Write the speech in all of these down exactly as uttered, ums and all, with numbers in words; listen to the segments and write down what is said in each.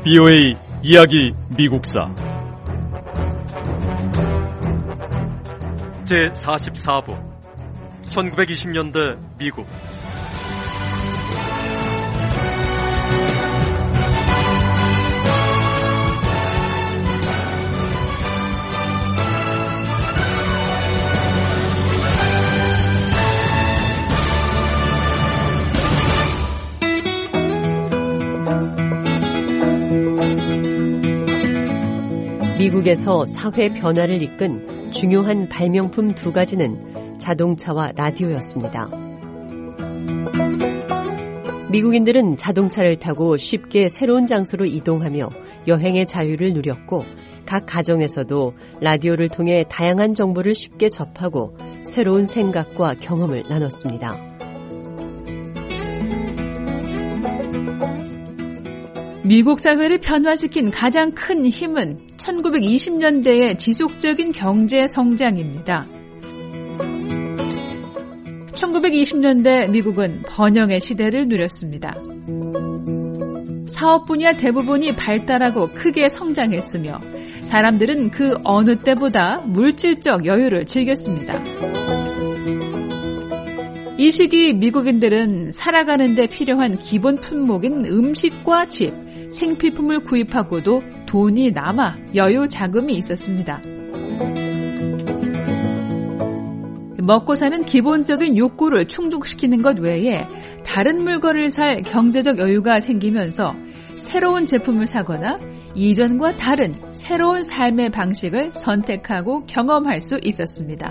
비오에이 이야기 미국사 제사십사 부 천구백이십 년대 미국. 미국에서 사회 변화를 이끈 중요한 발명품 두 가지는 자동차와 라디오였습니다. 미국인들은 자동차를 타고 쉽게 새로운 장소로 이동하며 여행의 자유를 누렸고, 각 가정에서도 라디오를 통해 다양한 정보를 쉽게 접하고 새로운 생각과 경험을 나눴습니다. 미국 사회를 변화시킨 가장 큰 힘은 천구백이십 년대의 지속적인 경제 성장입니다. 천구백이십 년대 미국은 번영의 시대를 누렸습니다. 사업 분야 대부분이 발달하고 크게 성장했으며 사람들은 그 어느 때보다 물질적 여유를 즐겼습니다. 이 시기 미국인들은 살아가는 데 필요한 기본 품목인 음식과 집, 생필품을 구입하고도 돈이 남아 여유 자금이 있었습니다. 먹고 사는 기본적인 욕구를 충족시키는 것 외에 다른 물건을 살 경제적 여유가 생기면서 새로운 제품을 사거나 이전과 다른 새로운 삶의 방식을 선택하고 경험할 수 있었습니다.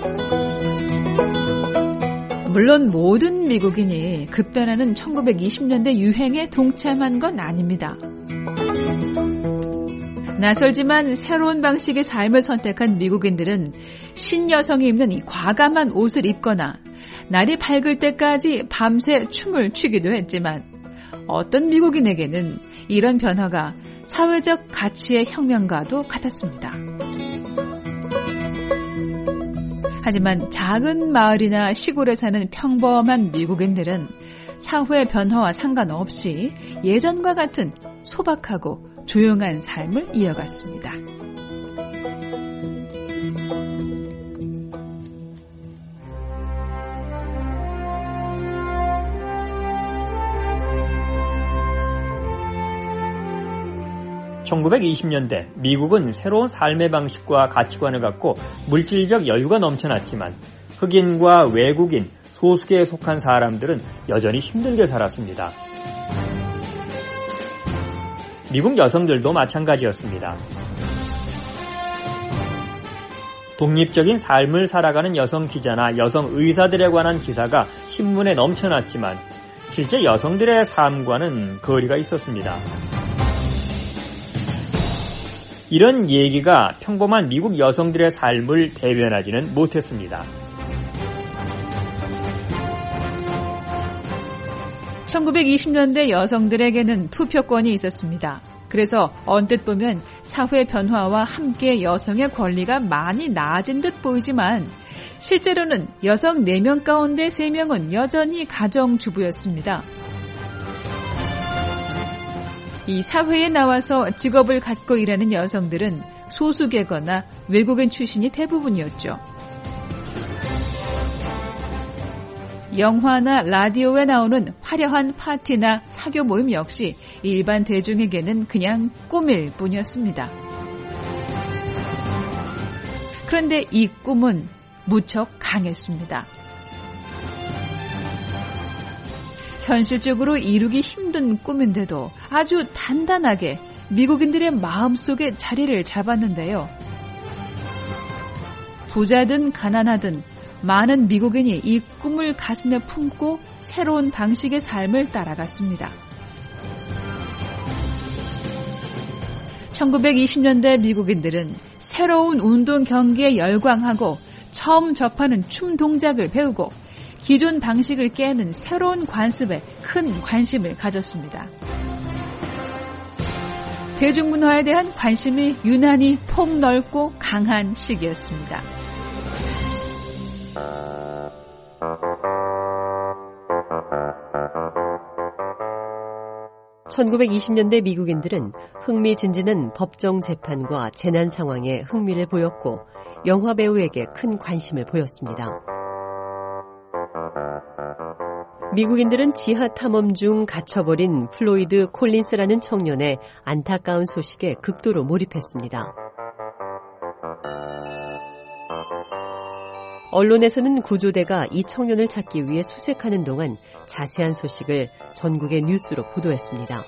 물론 모든 미국인이 급변하는 천구백이십 년대 유행에 동참한 건 아닙니다. 낯설지만 새로운 방식의 삶을 선택한 미국인들은 신여성이 입는 이 과감한 옷을 입거나 날이 밝을 때까지 밤새 춤을 추기도 했지만, 어떤 미국인에게는 이런 변화가 사회적 가치의 혁명과도 같았습니다. 하지만 작은 마을이나 시골에 사는 평범한 미국인들은 사회 변화와 상관없이 예전과 같은 소박하고 조용한 삶을 이어갔습니다. 천구백이십 년대 미국은 새로운 삶의 방식과 가치관을 갖고 물질적 여유가 넘쳐났지만 흑인과 외국인, 소수계에 속한 사람들은 여전히 힘들게 살았습니다. 미국 여성들도 마찬가지였습니다. 독립적인 삶을 살아가는 여성 기자나 여성 의사들에 관한 기사가 신문에 넘쳐났지만 실제 여성들의 삶과는 거리가 있었습니다. 이런 얘기가 평범한 미국 여성들의 삶을 대변하지는 못했습니다. 천구백이십 년대 여성들에게는 투표권이 있었습니다. 그래서 언뜻 보면 사회 변화와 함께 여성의 권리가 많이 나아진 듯 보이지만 실제로는 여성 네 명 가운데 세 명은 여전히 가정주부였습니다. 이 사회에 나와서 직업을 갖고 일하는 여성들은 소수계거나 외국인 출신이 대부분이었죠. 영화나 라디오에 나오는 화려한 파티나 사교 모임 역시 일반 대중에게는 그냥 꿈일 뿐이었습니다. 그런데 이 꿈은 무척 강했습니다. 현실적으로 이루기 힘든 꿈인데도 아주 단단하게 미국인들의 마음속에 자리를 잡았는데요. 부자든 가난하든 많은 미국인이 이 꿈을 가슴에 품고 새로운 방식의 삶을 따라갔습니다. 천구백이십 년대 미국인들은 새로운 운동 경기에 열광하고 처음 접하는 춤 동작을 배우고 기존 방식을 깨는 새로운 관습에 큰 관심을 가졌습니다. 대중문화에 대한 관심이 유난히 폭넓고 강한 시기였습니다. 천구백이십 년대 미국인들은 흥미진진한 법정 재판과 재난 상황에 흥미를 보였고 영화 배우에게 큰 관심을 보였습니다. 미국인들은 지하 탐험 중 갇혀버린 플로이드 콜린스라는 청년의 안타까운 소식에 극도로 몰입했습니다. 언론에서는 구조대가 이 청년을 찾기 위해 수색하는 동안 자세한 소식을 전국의 뉴스로 보도했습니다.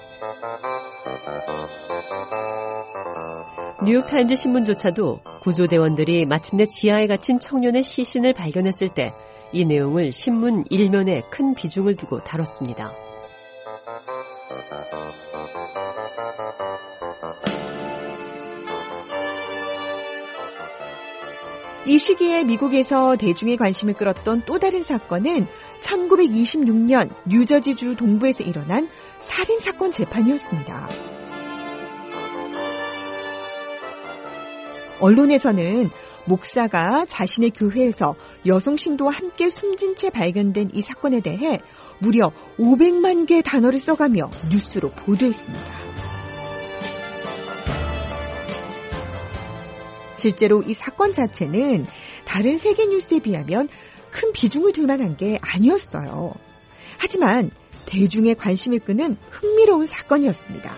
뉴욕타임즈 신문조차도 구조대원들이 마침내 지하에 갇힌 청년의 시신을 발견했을 때 이 내용을 신문 일면에 큰 비중을 두고 다뤘습니다. 이 시기에 미국에서 대중의 관심을 끌었던 또 다른 사건은 천구백이십육 년 뉴저지주 동부에서 일어난 살인사건 재판이었습니다. 언론에서는 목사가 자신의 교회에서 여성 신도와 함께 숨진 채 발견된 이 사건에 대해 무려 오백만 개의 단어를 써가며 뉴스로 보도했습니다. 실제로 이 사건 자체는 다른 세계 뉴스에 비하면 큰 비중을 둘 만한 게 아니었어요. 하지만 대중의 관심을 끄는 흥미로운 사건이었습니다.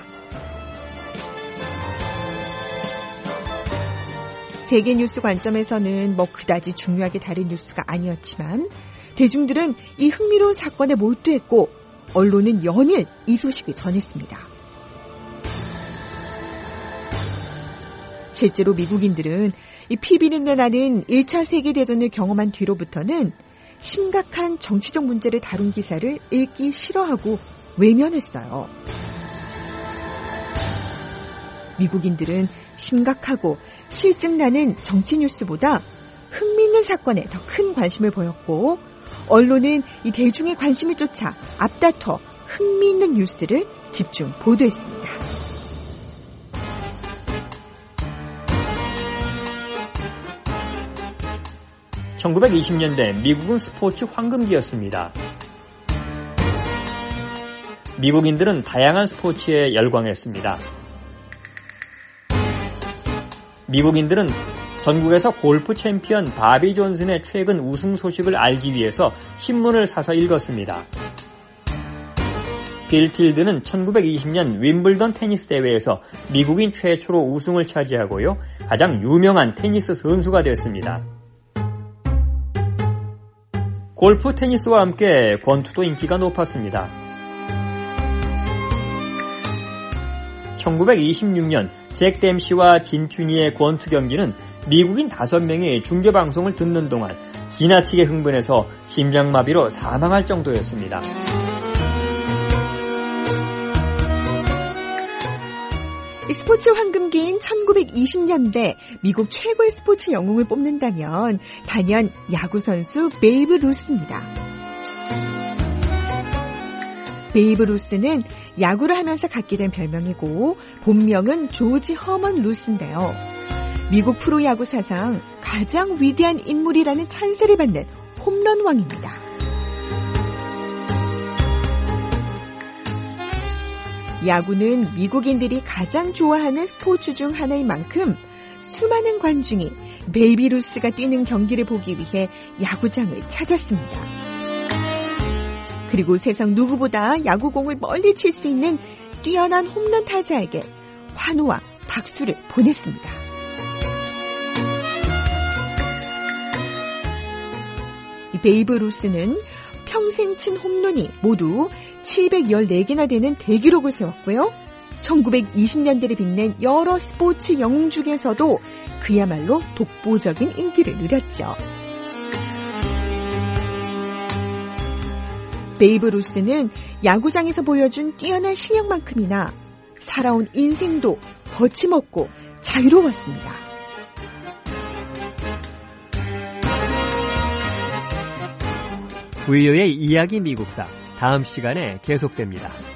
세계 뉴스 관점에서는 뭐 그다지 중요하게 다른 뉴스가 아니었지만 대중들은 이 흥미로운 사건에 몰두했고 언론은 연일 이 소식을 전했습니다. 실제로 미국인들은 이 피비린내 나는 일 차 세계대전을 경험한 뒤로부터는 심각한 정치적 문제를 다룬 기사를 읽기 싫어하고 외면했어요. 미국인들은 심각하고 실증나는 정치 뉴스보다 흥미있는 사건에 더 큰 관심을 보였고 언론은 이 대중의 관심을 쫓아 앞다퉈 흥미있는 뉴스를 집중 보도했습니다. 천구백이십 년대 미국은 스포츠 황금기였습니다. 미국인들은 다양한 스포츠에 열광했습니다. 미국인들은 전국에서 골프 챔피언 바비 존슨의 최근 우승 소식을 알기 위해서 신문을 사서 읽었습니다. 빌 틸드는 천구백이십 년 윈블던 테니스 대회에서 미국인 최초로 우승을 차지하고요, 가장 유명한 테니스 선수가 됐습니다. 골프 테니스와 함께 권투도 인기가 높았습니다. 천구백이십육 년 잭 댐시와 진튜니의 권투 경기는 미국인 다섯 명이 중계방송을 듣는 동안 지나치게 흥분해서 심장마비로 사망할 정도였습니다. 스포츠 황금기인 천구백이십 년대 미국 최고의 스포츠 영웅을 뽑는다면 단연 야구선수 베이브 루스입니다. 베이브 루스는 야구를 하면서 갖게 된 별명이고 본명은 조지 허먼 루스인데요. 미국 프로야구 사상 가장 위대한 인물이라는 찬사를 받는 홈런왕입니다. 야구는 미국인들이 가장 좋아하는 스포츠 중 하나인 만큼 수많은 관중이 베이비 루스가 뛰는 경기를 보기 위해 야구장을 찾았습니다. 그리고 세상 누구보다 야구공을 멀리 칠 수 있는 뛰어난 홈런 타자에게 환호와 박수를 보냈습니다. 이 베이브 루스는 평생 친 홈런이 모두 칠백십사 개나 되는 대기록을 세웠고요. 천구백이십 년대를 빛낸 여러 스포츠 영웅 중에서도 그야말로 독보적인 인기를 누렸죠. 베이브 루스는 야구장에서 보여준 뛰어난 실력만큼이나 살아온 인생도 거침없고 자유로웠습니다. 부유의 이야기 미국사, 다음 시간에 계속됩니다.